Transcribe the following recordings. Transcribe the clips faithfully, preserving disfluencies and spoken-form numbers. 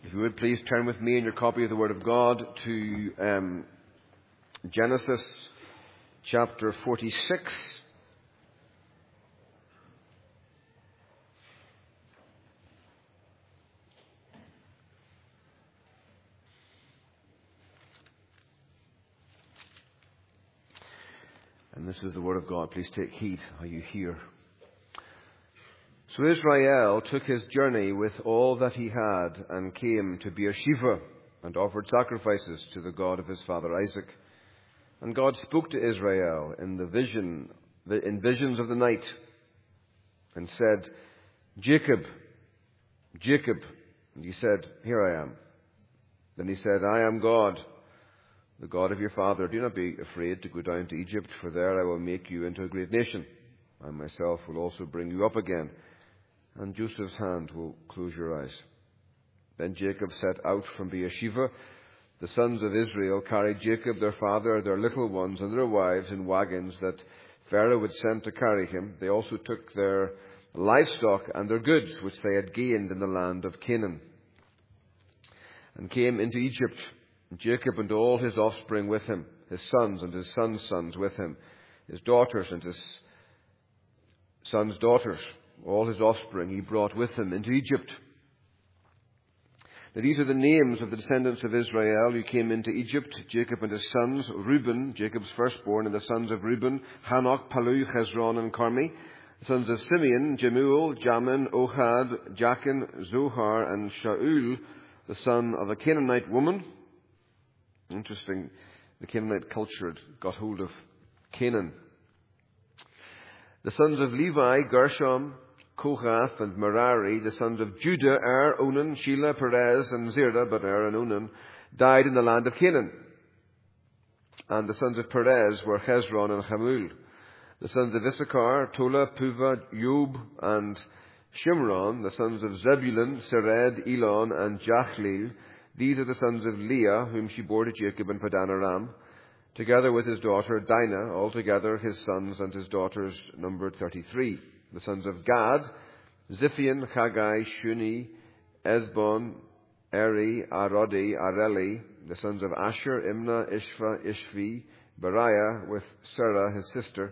If you would please turn with me in your copy of the Word of God to um, Genesis chapter forty-six. And this is the Word of God. Please take heed how you hear. So Israel took his journey with all that he had and came to Beersheba and offered sacrifices to the God of his father Isaac. And God spoke to Israel in the vision, in visions of the night, and said, "Jacob, Jacob." And he said, "Here I am." Then he said, "I am God, the God of your father. Do not be afraid to go down to Egypt, for there I will make you into a great nation. I myself will also bring you up again, and Joseph's hand will close your eyes." Then Jacob set out from Beersheba. The sons of Israel carried Jacob, their father, their little ones, and their wives in wagons that Pharaoh had sent to carry him. They also took their livestock and their goods, which they had gained in the land of Canaan, and came into Egypt. Jacob and all his offspring with him, his sons and his sons' sons with him, his daughters and his sons' daughters, all his offspring he brought with him into Egypt. Now these are the names of the descendants of Israel who came into Egypt: Jacob and his sons, Reuben, Jacob's firstborn, and the sons of Reuben, Hanok, Palu, Hezron, and Carmi. The sons of Simeon, Jemuel, Jamin, Ohad, Jachin, Zohar, and Shaul, the son of a Canaanite woman. Interesting, the Canaanite culture had got hold of Canaan. The sons of Levi, Gershom, Kohath, and Merari. The sons of Judah, Er, Onan, Shelah, Perez, and Zerah, but Er and Onan died in the land of Canaan. And the sons of Perez were Hezron and Hamul. The sons of Issachar, Tola, Puva, Job, and Shimron. The sons of Zebulun, Sered, Elon, and Jachleel. These are the sons of Leah, whom she bore to Jacob in Padan Aram, together with his daughter Dinah. Altogether his sons and his daughters numbered thirty-three. The sons of Gad, Ziphion, Haggai, Shuni, Esbon, Eri, Arodi, Areli. The sons of Asher, Imnah, Ishva, Ishvi, Beriah, with Sarah his sister,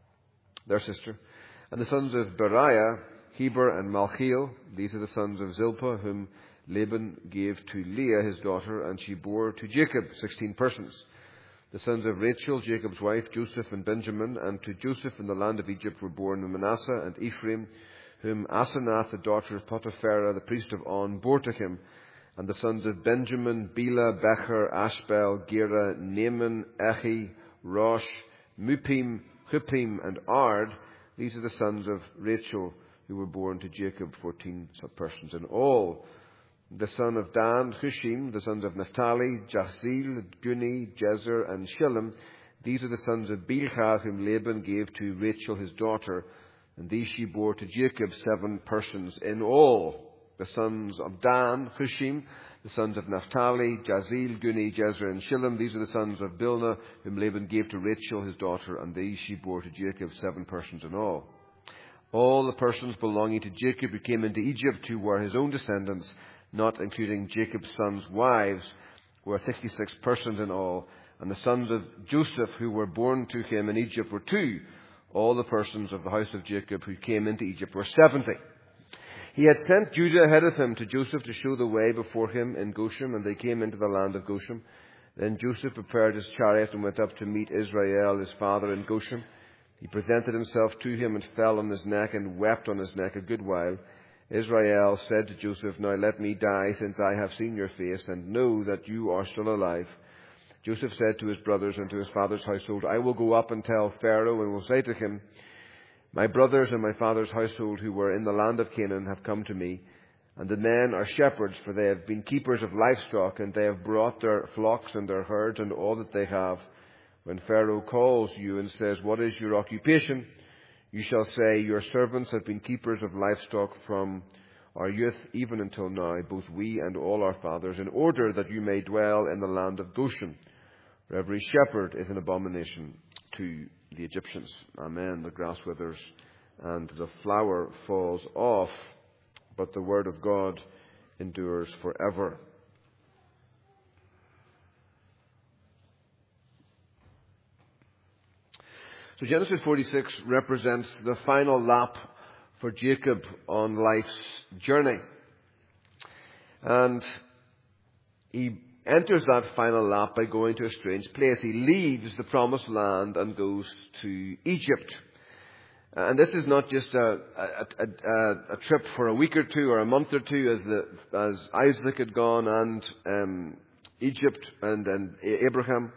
their sister. And the sons of Beriah, Heber and Malchiel. These are the sons of Zilpah, whom Laban gave to Leah his daughter, and she bore to Jacob sixteen persons. The sons of Rachel, Jacob's wife, Joseph and Benjamin. And to Joseph in the land of Egypt were born Manasseh and Ephraim, whom Asenath, the daughter of Potipharah, the priest of On, bore to him. And the sons of Benjamin, Bela, Becher, Ashbel, Gera, Naaman, Echi, Rosh, Mupim, Huppim, and Ard. These are the sons of Rachel, who were born to Jacob, fourteen persons in all. The son of Dan, Hushim. The sons of Naphtali, Jahzeel, Guni, Jezer, and Shillam. These are the sons of Bilhah, whom Laban gave to Rachel his daughter, and these she bore to Jacob, seven persons in all. The sons of Dan, Hushim. The sons of Naphtali, Jahzeel, Guni, Jezer, and Shillam. These are the sons of Bilnah, whom Laban gave to Rachel his daughter, and these she bore to Jacob, seven persons in all. All the persons belonging to Jacob who came into Egypt, who were his own descendants, not including Jacob's sons' wives, were sixty-six persons in all. And the sons of Joseph who were born to him in Egypt were two. All the persons of the house of Jacob who came into Egypt were seventy. He had sent Judah ahead of him to Joseph to show the way before him in Goshen, and they came into the land of Goshen. Then Joseph prepared his chariot and went up to meet Israel, his father, in Goshen. He presented himself to him and fell on his neck and wept on his neck a good while. Israel said to Joseph, "Now let me die, since I have seen your face, and know that you are still alive." Joseph said to his brothers and to his father's household, "I will go up and tell Pharaoh, and will say to him, 'My brothers and my father's household who were in the land of Canaan have come to me, and the men are shepherds, for they have been keepers of livestock, and they have brought their flocks and their herds and all that they have.' When Pharaoh calls you and says, 'What is your occupation?' you shall say, 'Your servants have been keepers of livestock from our youth even until now, both we and all our fathers, in order that you may dwell in the land of Goshen. For every shepherd is an abomination to the Egyptians.'" Amen. The grass withers and the flower falls off, but the word of God endures forever. So Genesis forty-six represents the final lap for Jacob on life's journey. And he enters that final lap by going to a strange place. He leaves the promised land and goes to Egypt. And this is not just a, a, a, a trip for a week or two or a month or two as, the, as Isaac had gone and um, Egypt and, and Abraham.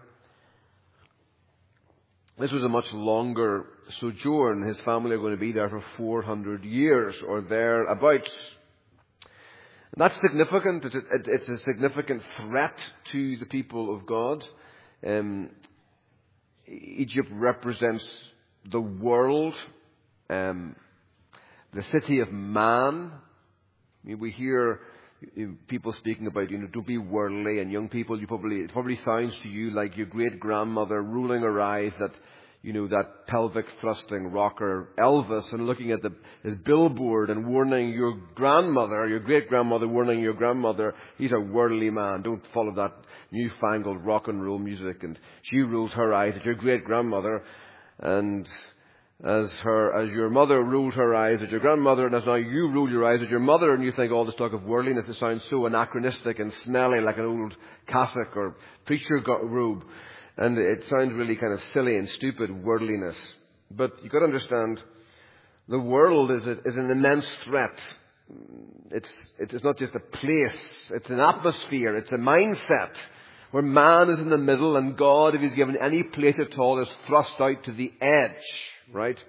This was a much longer sojourn. His family are going to be there for four hundred years or thereabouts. And that's significant. It's a, it's a significant threat to the people of God. Um, Egypt represents the world, um, the city of man. I mean, we hear people speaking about, you know, don't be worldly, and young people, you probably, it probably sounds to you like your great grandmother rolling her eyes at, you know, that pelvic thrusting rocker Elvis and looking at the, his billboard and warning your grandmother, your great grandmother warning your grandmother, he's a worldly man, don't follow that newfangled rock and roll music. And she rolls her eyes at your great grandmother, and As her, as your mother rolled her eyes at your grandmother, and as now you roll your eyes at your mother, and you think all this talk of worldliness, it sounds so anachronistic and smelly like an old cassock or preacher robe. And it sounds really kind of silly and stupid, worldliness. But you've got to understand, the world is, a, is an immense threat. It's, it's not just a place, it's an atmosphere, it's a mindset where man is in the middle and God, if he's given any place at all, is thrust out to the edge. Right?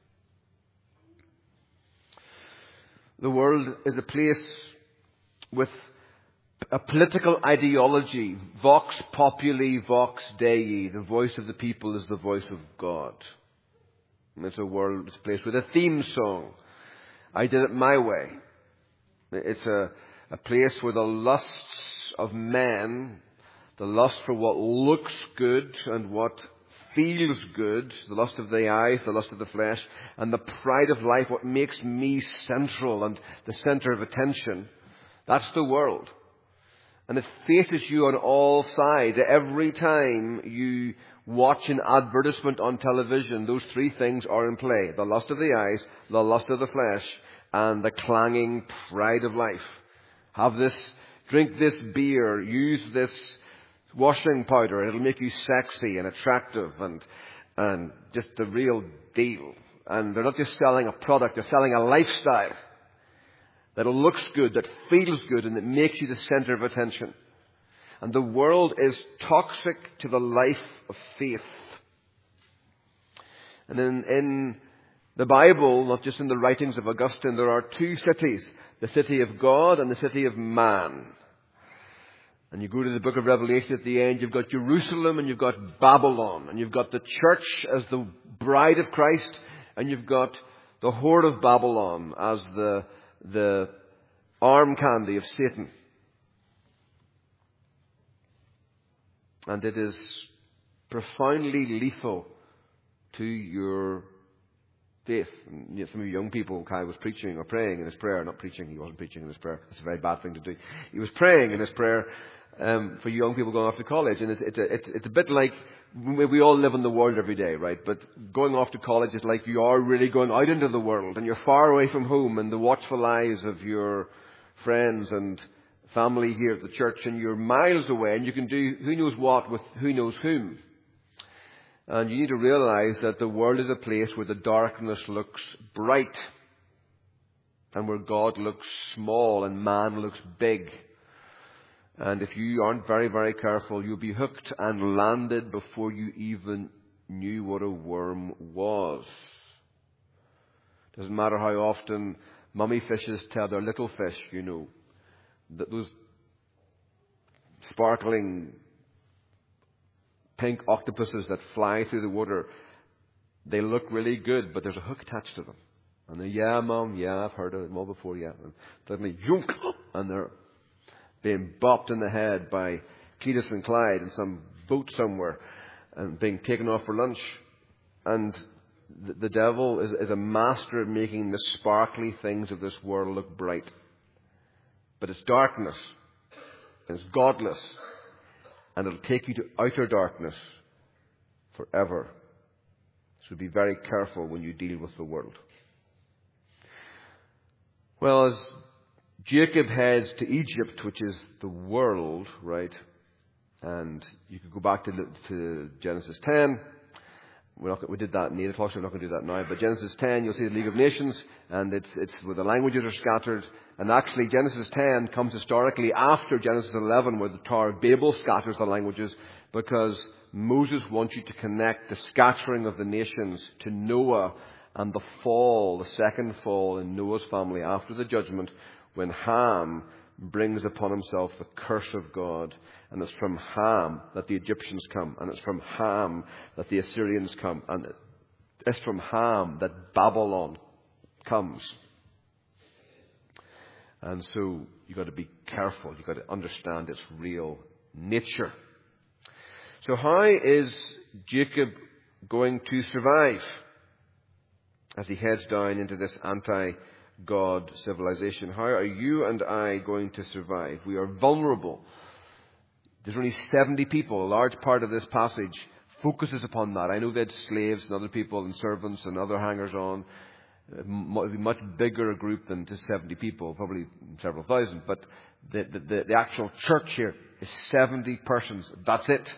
The world is a place with a political ideology. Vox populi, vox Dei. The voice of the people is the voice of God. And it's a world, it's a place with a theme song. I did it my way. It's a, a place where the lusts of men, the lust for what looks good and what feels good, the lust of the eyes, the lust of the flesh, and the pride of life, what makes me central and the center of attention, that's the world. And it faces you on all sides. Every time you watch an advertisement on television, those three things are in play. The lust of the eyes, the lust of the flesh, and the clanging pride of life. Have this, drink this beer, use this washing powder, it'll make you sexy and attractive and and just the real deal. And they're not just selling a product, they're selling a lifestyle that looks good, that feels good, and that makes you the center of attention. And the world is toxic to the life of faith. And in, in the Bible, not just in the writings of Augustine, there are two cities, the city of God and the city of man. And you go to the book of Revelation at the end, you've got Jerusalem and you've got Babylon. And you've got the church as the bride of Christ. And you've got the whore of Babylon as the, the arm candy of Satan. And it is profoundly lethal to your faith. And, you know, some of you young people, Kai was preaching or praying in his prayer. Not preaching, he wasn't preaching in his prayer. It's a very bad thing to do. He was praying in his prayer Um, for young people going off to college. And it's, it's, a, it's, it's a bit like, we all live in the world every day, right? But going off to college is like you are really going out into the world and you're far away from home and the watchful eyes of your friends and family here at the church, and you're miles away and you can do who knows what with who knows whom. And you need to realize that the world is a place where the darkness looks bright and where God looks small and man looks big. And if you aren't very, very careful, you'll be hooked and landed before you even knew what a worm was. Doesn't matter how often mummy fishes tell their little fish, you know, that those sparkling pink octopuses that fly through the water, they look really good, but there's a hook attached to them. And they, yeah, Mum, yeah, I've heard of them all before, yeah. And suddenly, yoink, and they're being bopped in the head by Cletus and Clyde in some boat somewhere and being taken off for lunch. And the, the devil is, is a master at making the sparkly things of this world look bright. But it's darkness. And it's godless. And it'll take you to outer darkness forever. So be very careful when you deal with the world. Well, as Jacob heads to Egypt, which is the world, right? And you could go back to, to Genesis ten. We're not, we did that in eight o'clock, so we're not going to do that now. But Genesis ten, you'll see the League of Nations, and it's, it's where the languages are scattered. And actually, Genesis ten comes historically after Genesis eleven, where the Tower of Babel scatters the languages, because Moses wants you to connect the scattering of the nations to Noah and the fall, the second fall in Noah's family after the judgment, when Ham brings upon himself the curse of God. And it's from Ham that the Egyptians come. And it's from Ham that the Assyrians come. And it's from Ham that Babylon comes. And so you've got to be careful. You've got to understand its real nature. So how is Jacob going to survive as he heads down into this anti-God civilization? How are you and I going to survive? We are vulnerable. There's only seventy people. A large part of this passage focuses upon that. I know they had slaves and other people and servants and other hangers-on. It would be a much bigger a group than just seventy people, probably several thousand. But the, the, the actual church here is seventy persons. That's it.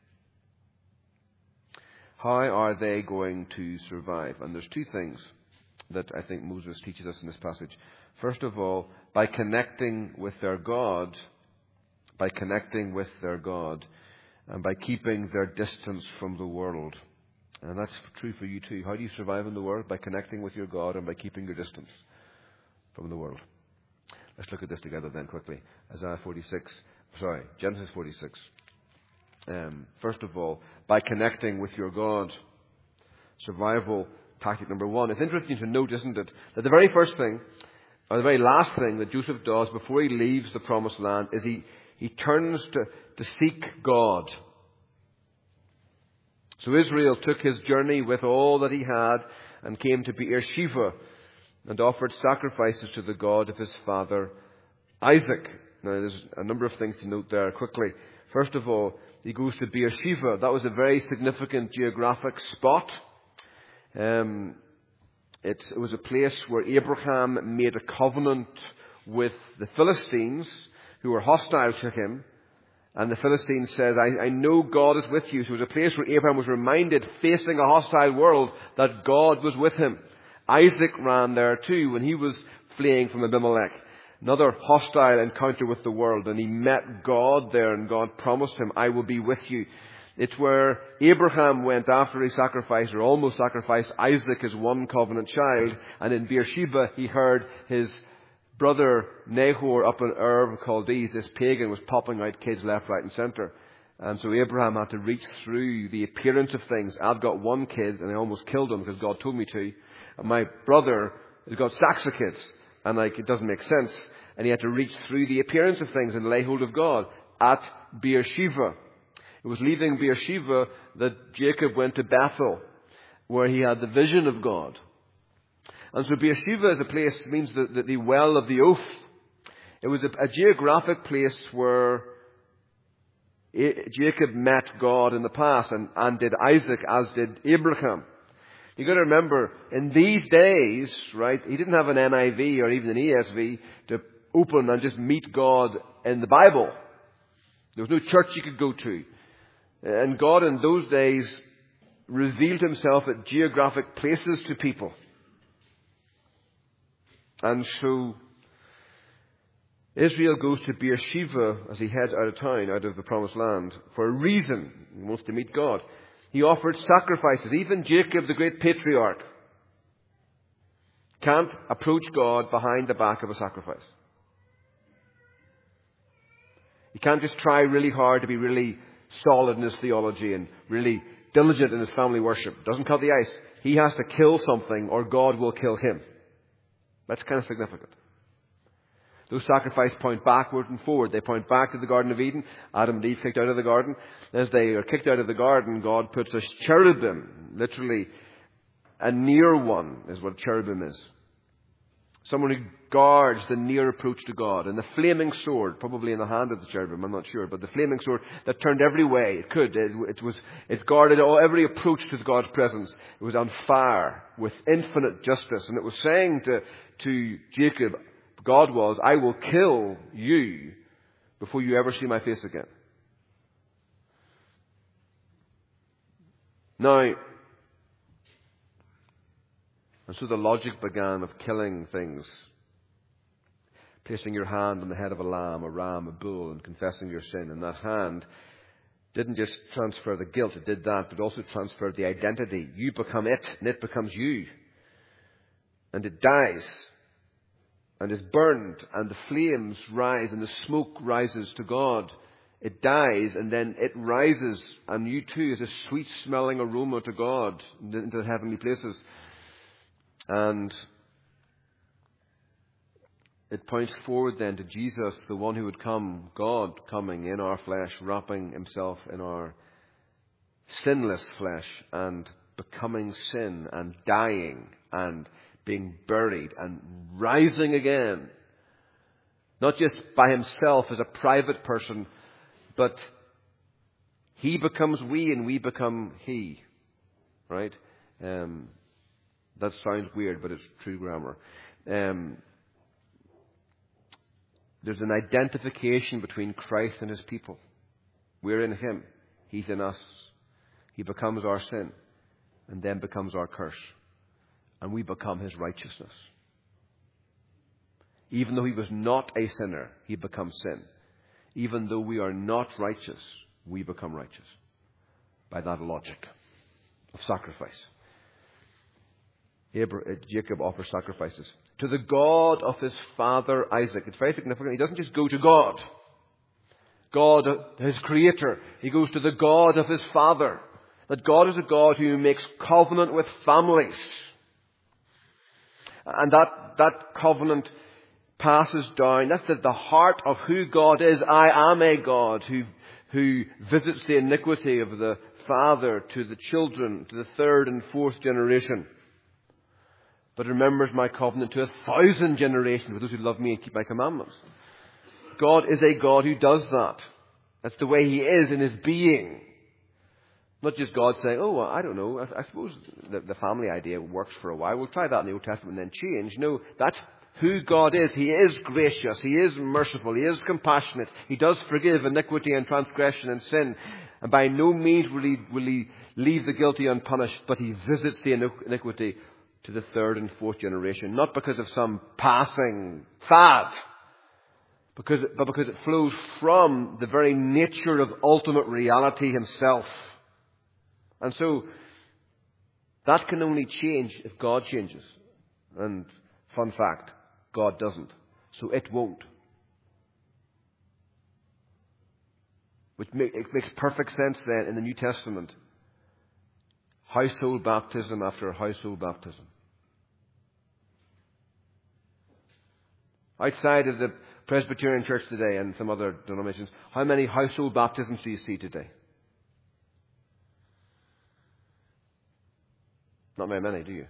How are they going to survive? And there's two things that I think Moses teaches us in this passage. First of all, by connecting with their God, by connecting with their God, and by keeping their distance from the world. And that's true for you too. How do you survive in the world? By connecting with your God and by keeping your distance from the world. Let's look at this together then quickly. Isaiah forty-six, sorry, Genesis forty-six. Um, first of all, by connecting with your God. Survival tactic number one. It's interesting to note, isn't it, that the very first thing, or the very last thing that Joseph does before he leaves the promised land is he, he turns to, to seek God. So Israel took his journey with all that he had and came to Beersheba and offered sacrifices to the God of his father Isaac. Now there's a number of things to note there quickly. First of all, he goes to Beersheba. That was a very significant geographic spot. Um, it, it was a place where Abraham made a covenant with the Philistines, who were hostile to him. And the Philistine says, I, I know God is with you. So it was a place where Abraham was reminded, facing a hostile world, that God was with him. Isaac ran there too when he was fleeing from Abimelech. Another hostile encounter with the world. And he met God there, and God promised him, I will be with you. It's where Abraham went after he sacrificed, or almost sacrificed, Isaac, his one covenant child. And in Beersheba, he heard his brother Nahor up in Ur of Chaldees, this pagan, was popping out kids left, right and centre. And so Abraham had to reach through the appearance of things. I've got one kid and I almost killed him because God told me to. And my brother has got stacks of kids. And like, it doesn't make sense. And he had to reach through the appearance of things and lay hold of God at Beersheba. It was leaving Beersheba that Jacob went to Bethel, where he had the vision of God. And so Beersheba as a place means the, the, the well of the oath. It was a, a geographic place where Jacob met God in the past, and, and did Isaac, as did Abraham. You've got to remember, in these days, right, he didn't have an N I V or even an E S V to open and just meet God in the Bible. There was no church you could go to. And God in those days revealed himself at geographic places to people. And so Israel goes to Beersheba as he heads out of town, out of the promised land, for a reason. He wants to meet God. He offered sacrifices. Even Jacob, the great patriarch, can't approach God behind the back of a sacrifice. He can't just try really hard to be really solid in his theology and really diligent in his family worship. Doesn't cut the ice. He has to kill something or God will kill him. That's kind of significant. Those sacrifices point backward and forward. They point back to the Garden of Eden. Adam and Eve kicked out of the garden. As they are kicked out of the garden, God puts a cherubim, literally a near one is what cherubim is. Someone who guards the near approach to God. And the flaming sword, probably in the hand of the cherubim, I'm not sure, but the flaming sword that turned every way it could. It, it was, it guarded all, every approach to God's presence. It was on fire with infinite justice. And it was saying to, to Jacob, God was, I will kill you before you ever see my face again. Now, and so the logic began of killing things. Placing your hand on the head of a lamb, a ram, a bull, and confessing your sin. And that hand didn't just transfer the guilt, it did that, but also transferred the identity. You become it, and it becomes you. And it dies, and is burned, and the flames rise, and the smoke rises to God. It dies, and then it rises, and you too is a sweet-smelling aroma to God into the heavenly places. And it points forward then to Jesus, the one who would come, God coming in our flesh, wrapping himself in our sinless flesh, and becoming sin, and dying, and being buried, and rising again. Not just by himself as a private person, but he becomes we and we become he. Right? Um, that sounds weird, but it's true grammar. Um, there's an identification between Christ and his people. We're in him. He's in us. He becomes our sin and then becomes our curse. And we become his righteousness. Even though he was not a sinner, he becomes sin. Even though we are not righteous, we become righteous. By that logic of sacrifice. Abraham, Jacob offers sacrifices to the God of his father Isaac. It's very significant. He doesn't just go to God. God, his creator. He goes to the God of his father. That God is a God who makes covenant with families. And that, that covenant passes down. That's the, the heart of who God is. I am a God who, who visits the iniquity of the father to the children, to the third and fourth generation. But remembers my covenant to a thousand generations for those who love me and keep my commandments. God is a God who does that. That's the way he is in his being. Not just God saying, oh, I don't know, I, I suppose the, the family idea works for a while. We'll try that in the Old Testament and then change. No, that's who God is. He is gracious. He is merciful. He is compassionate. He does forgive iniquity and transgression and sin. And by no means will he, will he leave the guilty unpunished, but he visits the iniquity to the third and fourth generation. Not because of some passing fad, because, but because it flows from the very nature of ultimate reality himself. And so, that can only change if God changes. And, fun fact, God doesn't. So it won't. Which make, it makes perfect sense then in the New Testament. Household baptism after household baptism. Outside of the Presbyterian Church today and some other denominations, how many household baptisms do you see today? Not very many, do you?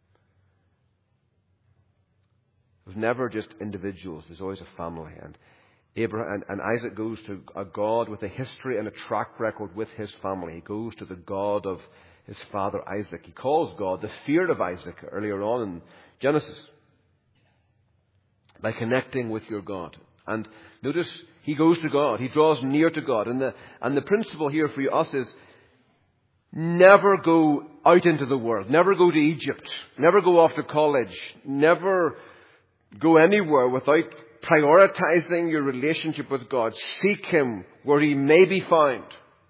There's never just individuals. There's always a family. And Abraham and, and Isaac goes to a God with a history and a track record with his family. He goes to the God of his father Isaac. He calls God the fear of Isaac earlier on in Genesis. By connecting with your God. And notice, he goes to God. He draws near to God. And the, and the principle here for us is never go out into the world. Never go to Egypt. Never go off to college. Never go anywhere without prioritizing your relationship with God. Seek him where he may be found.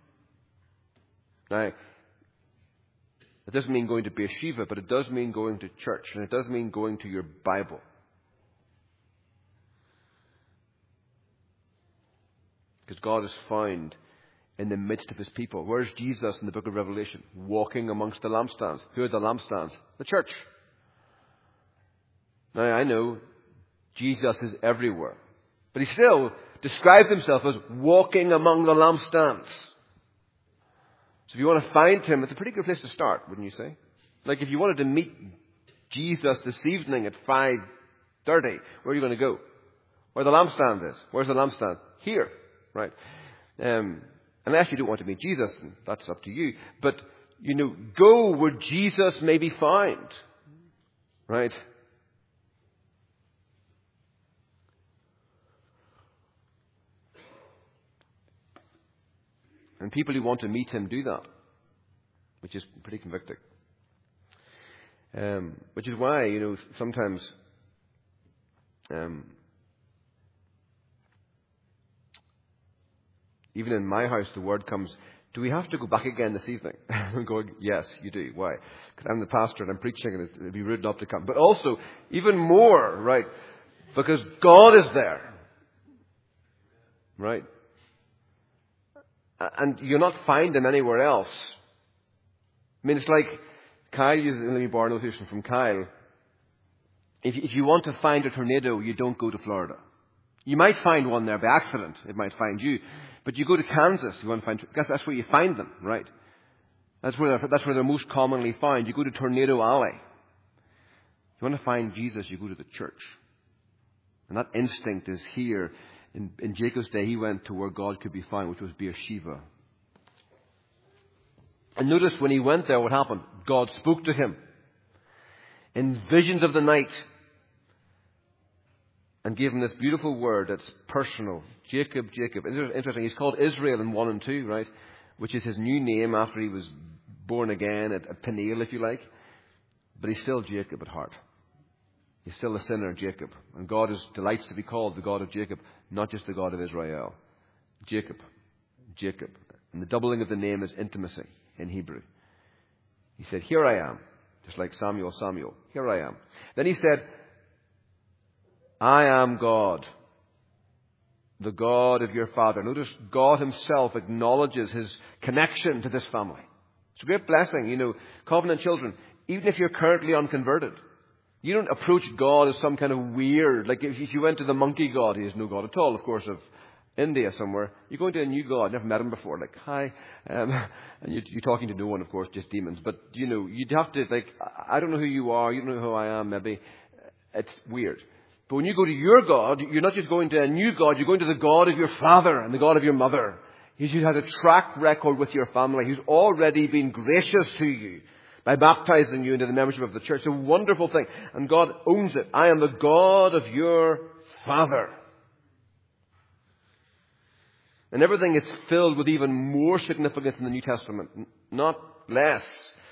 Now, it doesn't mean going to Beersheba, but it does mean going to church. And it does mean going to your Bible. Because God is found in the midst of his people. Where's Jesus in the book of Revelation? Walking amongst the lampstands. Who are the lampstands? The church. Now I know Jesus is everywhere. But he still describes himself as walking among the lampstands. So if you want to find him, it's a pretty good place to start, wouldn't you say? Like if you wanted to meet Jesus this evening at five dirty. Where are you going to go? Where the lampstand is. Where's the lampstand? Here. Right? Um, unless you don't want to meet Jesus, and that's up to you. But, you know, go where Jesus may be found. Right? And people who want to meet him do that, which is pretty convicting. Um, which is why, you know, sometimes um, even in my house, the word comes, do we have to go back again this evening? I'm going, yes, you do. Why? Because I'm the pastor and I'm preaching and it'd be rude not to come. But also, even more, right, because God is there. Right? And you'll not find him anywhere else. I mean, it's like Kyle, let me borrow an illustration from Kyle. If, if you want to find a tornado, you don't go to Florida. You might find one there by accident. It might find you. But you go to Kansas, you want to find, because that's where you find them, right? That's where they're, that's where they're most commonly found. You go to Tornado Alley. You want to find Jesus, you go to the church. And that instinct is here. In, in Jacob's day, he went to where God could be found, which was Beersheba. And notice when he went there, what happened? God spoke to him in visions of the night and gave him this beautiful word that's personal. Jacob, Jacob. Interesting. He's called Israel in one and two, right? Which is his new name after he was born again at, at Peniel, if you like. But he's still Jacob at heart. He's still a sinner, Jacob. And God is, delights to be called the God of Jacob, not just the God of Israel. Jacob. Jacob. And the doubling of the name is intimacy in Hebrew. He said, here I am. Just like Samuel, Samuel. Here I am. Then he said, I am God, the God of your father. Notice God himself acknowledges his connection to this family. It's a great blessing, you know, covenant children. Even if you're currently unconverted, you don't approach God as some kind of weird, like if you went to the monkey God, he is no God at all, of course, of India somewhere. You're going to a new God, never met him before, like, hi. Um, and you're, you're talking to no one, of course, just demons. But, you know, you'd have to, like, I don't know who you are, you don't know who I am, maybe. It's weird. But when you go to your God, you're not just going to a new God, you're going to the God of your father and the God of your mother. He has a track record with your family. He's already been gracious to you by baptizing you into the membership of the church. It's a wonderful thing. And God owns it. I am the God of your father. And everything is filled with even more significance in the New Testament, not less.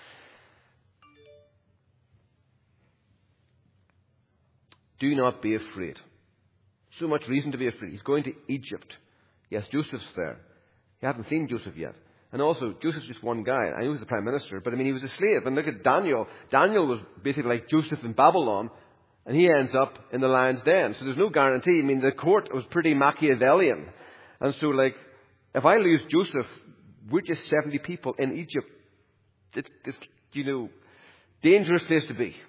Do not be afraid. So much reason to be afraid. He's going to Egypt. Yes, Joseph's there. You haven't seen Joseph yet. And also, Joseph's just one guy. I know he was the prime minister, but I mean, he was a slave. And look at Daniel. Daniel was basically like Joseph in Babylon, and he ends up in the lion's den. So there's no guarantee. I mean, the court was pretty Machiavellian. And so, like, if I lose Joseph, we're just seventy people in Egypt. It's, it's, you know, dangerous place to be.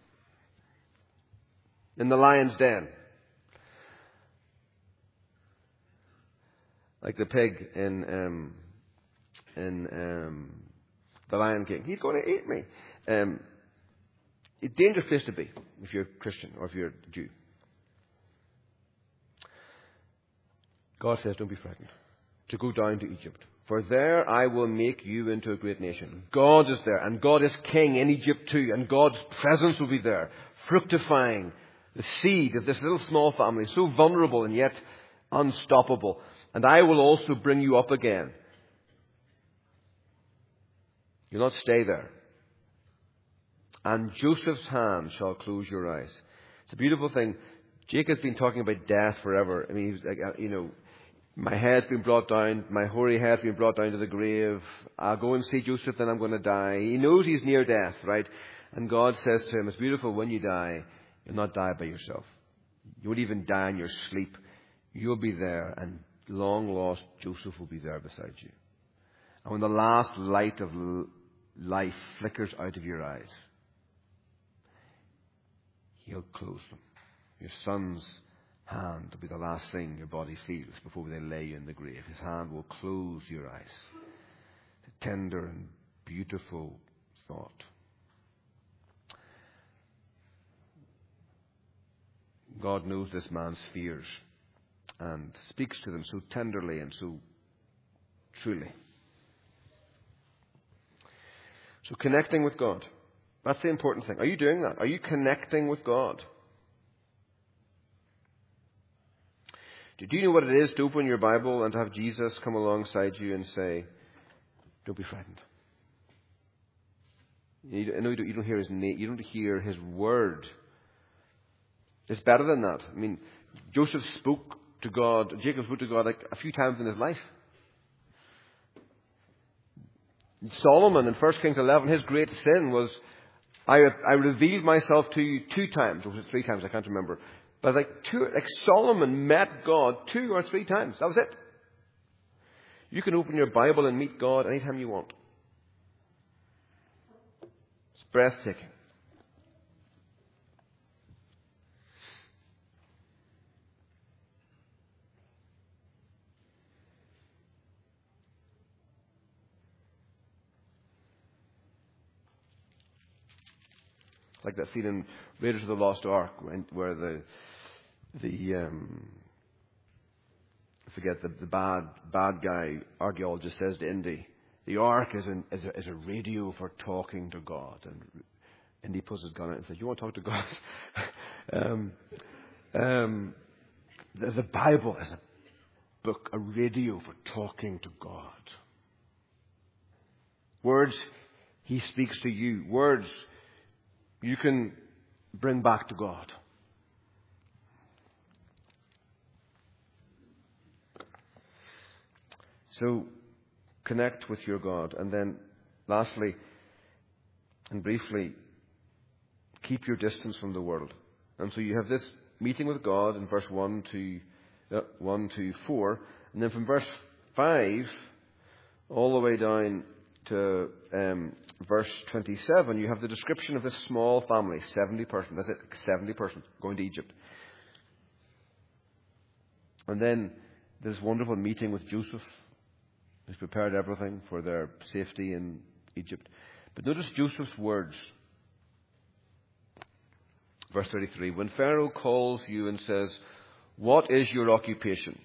In the lion's den. Like the pig in um, in um, The Lion King. He's going to eat me. Um, a dangerous place to be if you're a Christian or if you're a Jew. God says, don't be frightened. To go down to Egypt. For there I will make you into a great nation. God is there. And God is king in Egypt too. And God's presence will be there. Fructifying the seed of this little small family. So vulnerable and yet unstoppable. And I will also bring you up again. You'll not stay there. And Joseph's hand shall close your eyes. It's a beautiful thing. Jacob's been talking about death forever. I mean, he was like, you know, my head's been brought down. My hoary head's been brought down to the grave. I'll go and see Joseph, then I'm going to die. He knows he's near death, right? And God says to him, it's beautiful when you die, you'll not die by yourself. You won't even die in your sleep. You'll be there, and long lost Joseph will be there beside you. And when the last light of life flickers out of your eyes, he'll close them. Your son's hand will be the last thing your body feels before they lay you in the grave. His hand will close your eyes. It's a tender and beautiful thought. God knows this man's fears and speaks to them so tenderly and so truly. So connecting with God. That's the important thing. Are you doing that? Are you connecting with God? Do you know what it is to open your Bible and to have Jesus come alongside you and say, don't be frightened? You, I know you don't, you don't hear his name. You don't hear his word. It's better than that. I mean, Joseph spoke to God, Jacob spoke to God like a few times in his life. Solomon in First Kings eleven, his great sin was, I, I revealed myself to you two times. Or was it three times? I can't remember. But like two, like Solomon met God two or three times. That was it. You can open your Bible and meet God anytime you want. It's breathtaking. Like that scene in Raiders of the Lost Ark, where the the um, I forget the, the bad bad guy archaeologist says to Indy, the Ark is an is a, is a radio for talking to God, and Indy pulls his gun out and says, "You want to talk to God?" um, um, the, the Bible is a book, a radio for talking to God. Words He speaks to you. Words you can bring back to God. So, connect with your God. And then, lastly, and briefly, keep your distance from the world. And so you have this meeting with God in verse one to, uh, one to four. And then from verse five all the way down to um, verse twenty-seven, you have the description of this small family, seventy person. That's it, seventy person going to Egypt. And then this wonderful meeting with Joseph, who's prepared everything for their safety in Egypt. But notice Joseph's words. Verse thirty-three, when Pharaoh calls you and says, "What is your occupation?"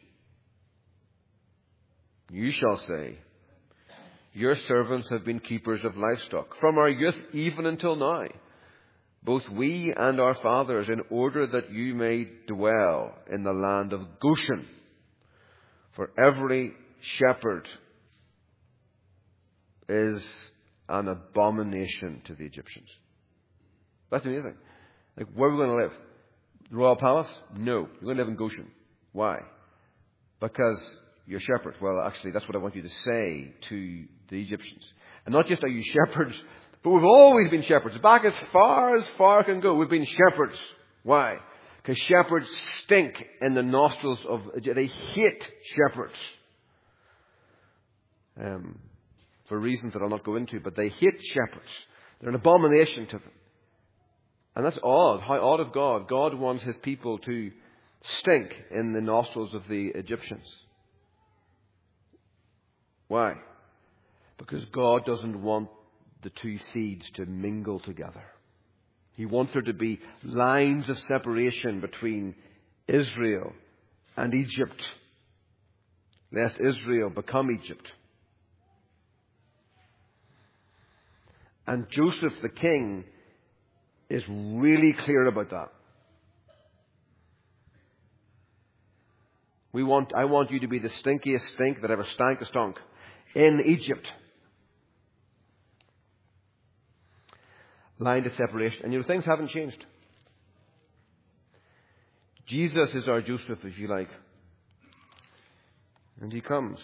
you shall say, "Your servants have been keepers of livestock, from our youth even until now, both we and our fathers, in order that you may dwell in the land of Goshen. For every shepherd is an abomination to the Egyptians." That's amazing. Like, where are we going to live? The royal palace? No. You're going to live in Goshen. Why? Because you're shepherds. Well, actually, that's what I want you to say to the Egyptians. And not just are you shepherds, but we've always been shepherds. Back as far as far can go, we've been shepherds. Why? Because shepherds stink in the nostrils of... They hate shepherds. Um, for reasons that I'll not go into, but they hate shepherds. They're an abomination to them. And that's odd. How odd of God. God wants his people to stink in the nostrils of the Egyptians. Why? Because God doesn't want the two seeds to mingle together. He wants there to be lines of separation between Israel and Egypt, lest Israel become Egypt. And Joseph the king is really clear about that. We want, I want you to be the stinkiest stink that ever stank a stunk in Egypt. Line of separation. And you know, things haven't changed. Jesus is our Joseph, if you like. And he comes.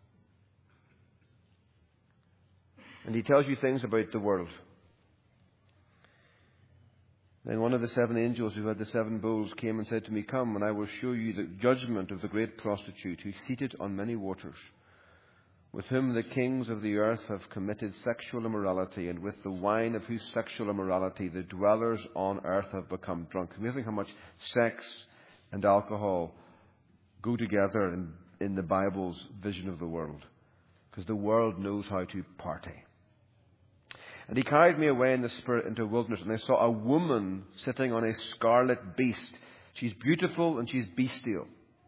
And he tells you things about the world. Then one of the seven angels who had the seven bowls came and said to me, "Come, and I will show you the judgment of the great prostitute, who is seated on many waters, with whom the kings of the earth have committed sexual immorality, and with the wine of whose sexual immorality the dwellers on earth have become drunk." Amazing how much sex and alcohol go together in, in the Bible's vision of the world. Because the world knows how to party. "And he carried me away in the spirit into a wilderness, and I saw a woman sitting on a scarlet beast, She's beautiful and she's bestial.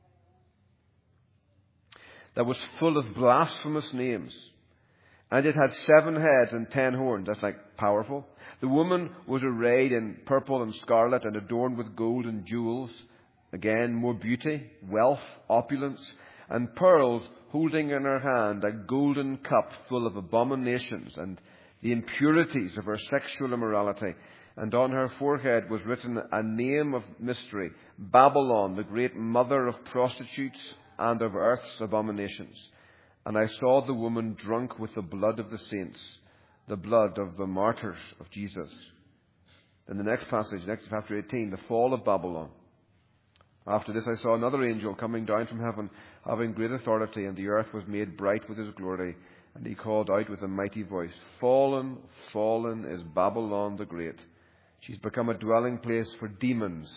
That was full of blasphemous names. And it had seven heads and ten horns. That's like powerful. The woman was arrayed in purple and scarlet and adorned with gold and jewels. Again, more beauty, wealth, opulence, and pearls, holding in her hand a golden cup full of abominations and the impurities of her sexual immorality. And on her forehead was written a name of mystery, Babylon, the great mother of prostitutes and of earth's abominations. And I saw the woman drunk with the blood of the saints, the blood of the martyrs of Jesus. In the next passage, next chapter eighteen, the fall of Babylon. After this I saw another angel coming down from heaven, having great authority, and the earth was made bright with his glory. And he called out with a mighty voice, Fallen, fallen is Babylon the Great. She's become a dwelling place for demons,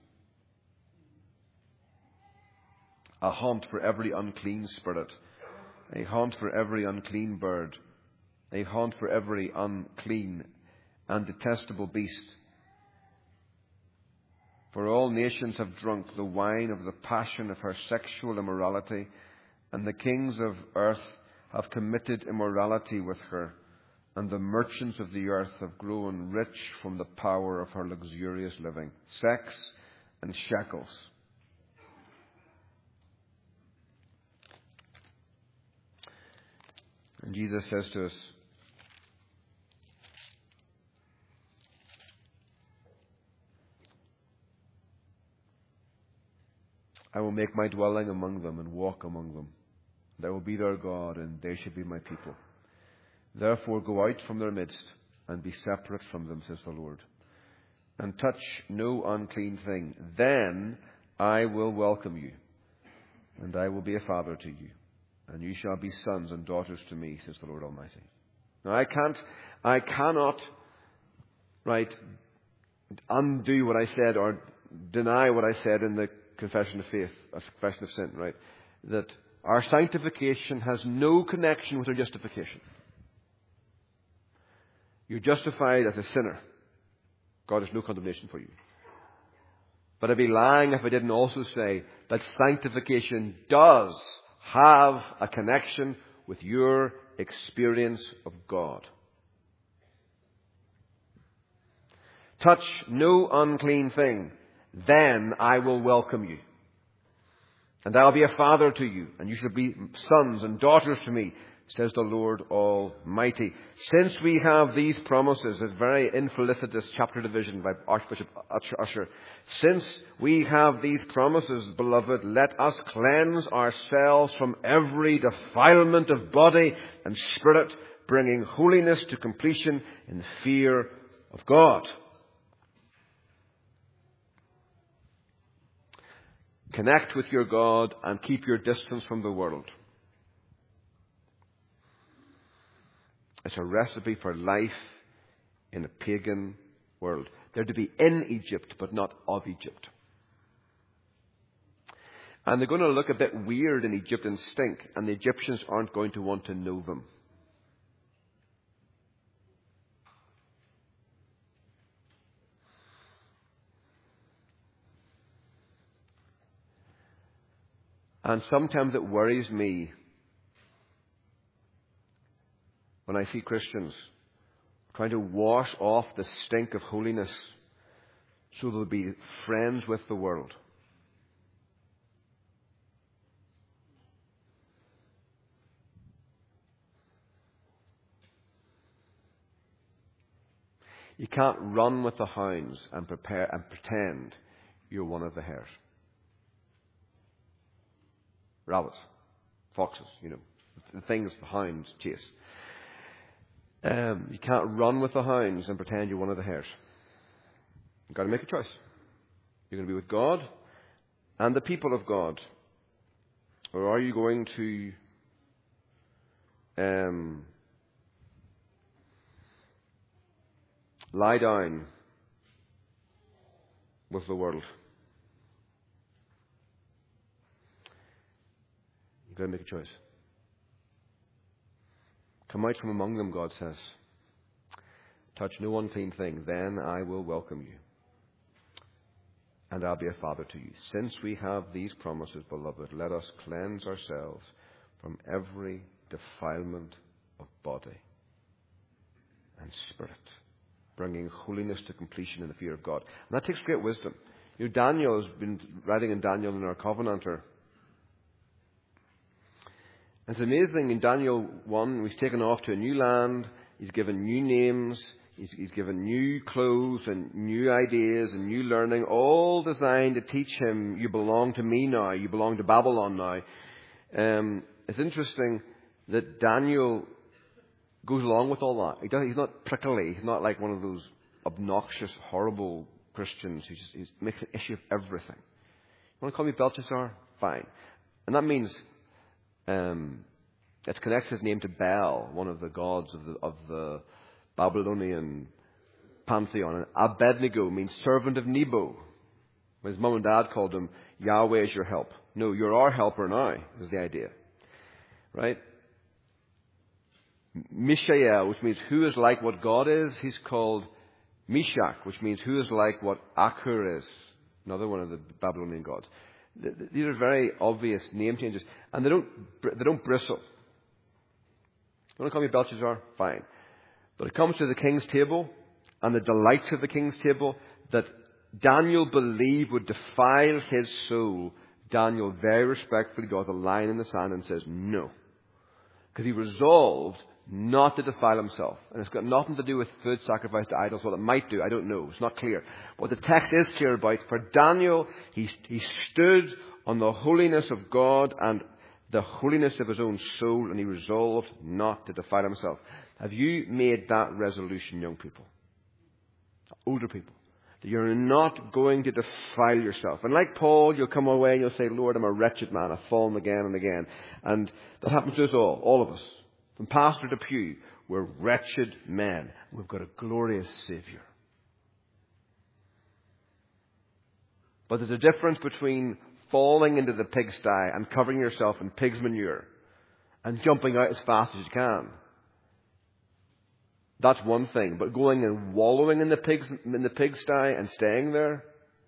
a haunt for every unclean spirit, a haunt for every unclean bird, a haunt for every unclean and detestable beast. For all nations have drunk the wine of the passion of her sexual immorality, and the kings of earth have committed immorality with her, and the merchants of the earth have grown rich from the power of her luxurious living. Sex and shackles. And Jesus says to us, I will make my dwelling among them and walk among them. And I will be their God, and they shall be my people. Therefore go out from their midst, and be separate from them, says the Lord, and touch no unclean thing. Then I will welcome you, and I will be a father to you, and you shall be sons and daughters to me, says the Lord Almighty. Now I can't, I cannot, right, undo what I said or deny what I said in the confession of faith, a confession of sin, right? That our sanctification has no connection with our justification. You're justified as a sinner. God has no condemnation for you. But I'd be lying if I didn't also say that sanctification does have a connection with your experience of God. Touch no unclean thing, then I will welcome you. And I'll be a father to you, and you shall be sons and daughters to me, says the Lord Almighty. Since we have these promises, it's very infelicitous chapter division by Archbishop Usher. Since we have these promises, beloved, let us cleanse ourselves from every defilement of body and spirit, bringing holiness to completion in fear of God. Connect with your God and keep your distance from the world. It's a recipe for life in a pagan world. They're to be in Egypt, but not of Egypt. And they're going to look a bit weird in Egypt and stink, and the Egyptians aren't going to want to know them. And sometimes it worries me when I see Christians trying to wash off the stink of holiness so they'll be friends with the world. You can't run with the hounds and prepare and pretend you're one of the hares. Rabbits, foxes, you know, the things the hounds chase. Um, you can't run with the hounds and pretend you're one of the hares. You've got to make a choice. You're going to be with God and the people of God, or are you going to um, lie down with the world? You've got to make a choice. Come out from among them, God says. Touch no unclean thing, then I will welcome you. and I'll be a father to you. Since we have these promises, beloved, let us cleanse ourselves from every defilement of body and spirit, bringing holiness to completion in the fear of God. And that takes great wisdom. You know, Daniel has been writing in Daniel in our Covenanter. It's amazing in Daniel one, he's taken off to a new land, he's given new names, he's, he's given new clothes and new ideas and new learning, all designed to teach him, you belong to me now, you belong to Babylon now. Um, it's interesting that Daniel goes along with all that. He does, he's not prickly, he's not like one of those obnoxious, horrible Christians who just, he makes an issue of everything. You want to call me Belshazzar? Fine. And that means Um, it connects his name to Bel, one of the gods of the, of the Babylonian pantheon. And Abednego means servant of Nebo. His mum and dad called him Yahweh is your help. No, you're our helper now, is the idea. Right? Mishael, which means who is like what God is, he's called Meshach, which means who is like what Akur is, another one of the Babylonian gods. These are very obvious name changes, and they don't they don't bristle. You want to call me Belshazzar? Fine. But it comes to the king's table and the delights of the king's table that Daniel believed would defile his soul. Daniel very respectfully draws a line in the sand and says no. Because he resolved not to defile himself. And it's got nothing to do with food sacrificed to idols. What it might do, I don't know. It's not clear. What the text is clear about, for Daniel, he, he stood on the holiness of God and the holiness of his own soul, and he resolved not to defile himself. Have you made that resolution, young people? Older people. That you're not going to defile yourself. And like Paul, you'll come away and you'll say, Lord, I'm a wretched man. I've fallen again and again. And that happens to us all, all of us. From pastor to pew, we're wretched men. We've got a glorious Savior. But there's a difference between falling into the pigsty and covering yourself in pig's manure and jumping out as fast as you can. That's one thing. But going and wallowing in the pigs in the pigsty and staying there,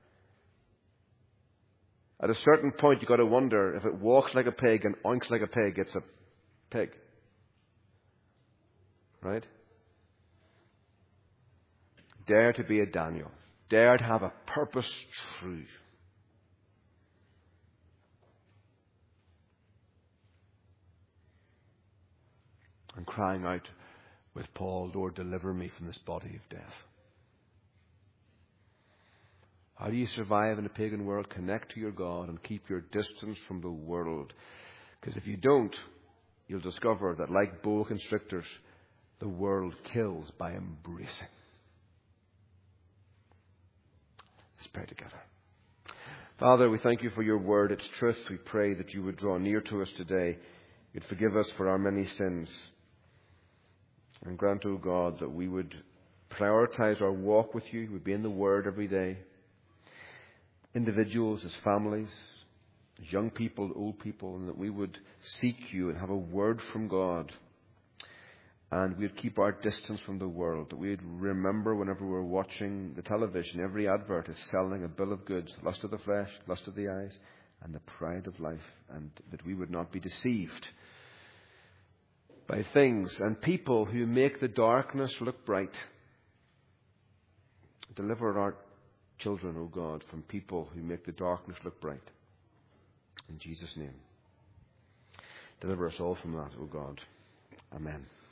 at a certain point you've got to wonder if it walks like a pig and oinks like a pig, it's a pig. Right? Dare to be a Daniel. Dare to have a purpose true. And crying out with Paul, Lord, deliver me from this body of death. How do you survive in a pagan world? Connect to your God and keep your distance from the world. Because if you don't, you'll discover that like boa constrictors, the world kills by embracing. Let's pray together. Father, we thank you for your word, its truth. We pray that you would draw near to us today. You'd forgive us for our many sins. And grant, O God, that we would prioritize our walk with you. We'd be in the word every day. Individuals as families, as young people, old people, and that we would seek you and have a word from God. And we'd keep our distance from the world. That we'd remember whenever we're watching the television, every advert is selling a bill of goods, lust of the flesh, lust of the eyes, and the pride of life. And that we would not be deceived by things and people who make the darkness look bright. Deliver our children, O God, from people who make the darkness look bright. In Jesus' name. Deliver us all from that, O God. Amen.